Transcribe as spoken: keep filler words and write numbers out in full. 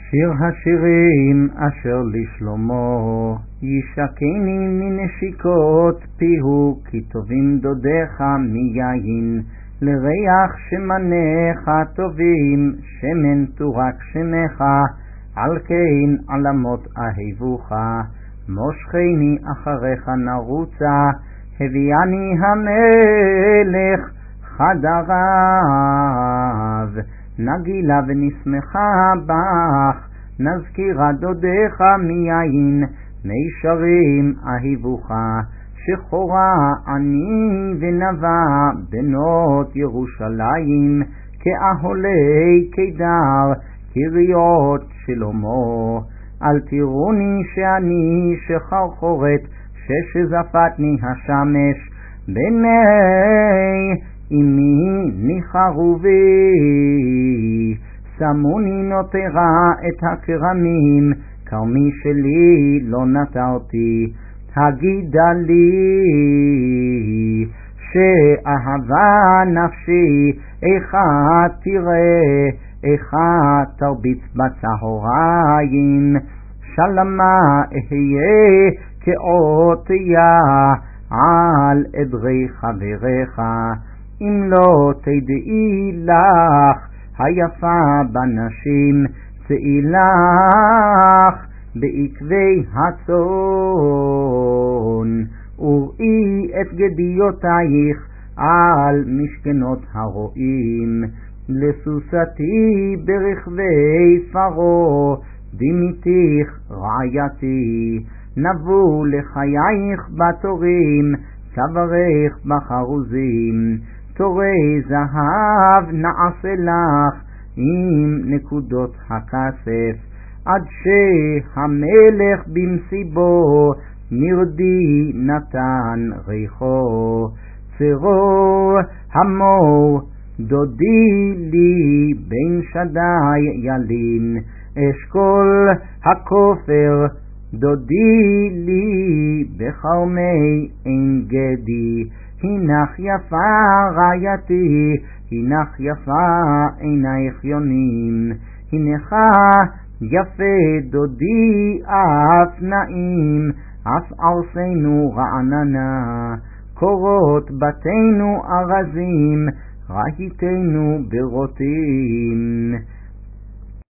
שיר השירים אשר לשלמה, ישקני מנשיקות פיהו, כי טובים דודיך מיין, לריח שמניך טובים, שמן תורק שמך, על כן עלמות אהבוך, מושכני אחריך נרוצה, הביאני המלך חדריו, נגילה ונשמחה בך, נזכירה דודיך מיין, מישרים אהבוך, שחורה אני ונבה, בנות ירושלים, כאהולי קידר, קריות שלמה. אל תראוני שאני שחרחורת, ששזפתני השמש, בני אמי ניחרו בי, שמוני נותרה את הכרמים, כרמי שלי לא נטרתי. הגידה לי שאהבה נפשי, איכה תראה, איכה תרביץ בצהריים, שלמה אהיה כאותיה על עדרי חבריך, אם לא תדעי לך היפה בנשים, צאי לך בעקבי הצאן, וראי את גדיותייך על משכנות הרועים, לסוסתי ברכבי פרו, דמיתיך רעייתי, נבו לחייך בתורים, צווארך בחרוזים, תורי זהב נעשה לך עם נקודות הכסף, עד שהמלך במסיבו מרדי נתן ריחו. צרו המור דודי לי, בן שדי ילין, אשכול הכופר דודי לי, בחרמי עין גדי, הנך יפה רעייתי, הנך יפה עינייך יונים, הנך יפה דודי אף נעים, אף ארסנו רעננה, קורות בתינו ארזים, ראיתנו ברוטים.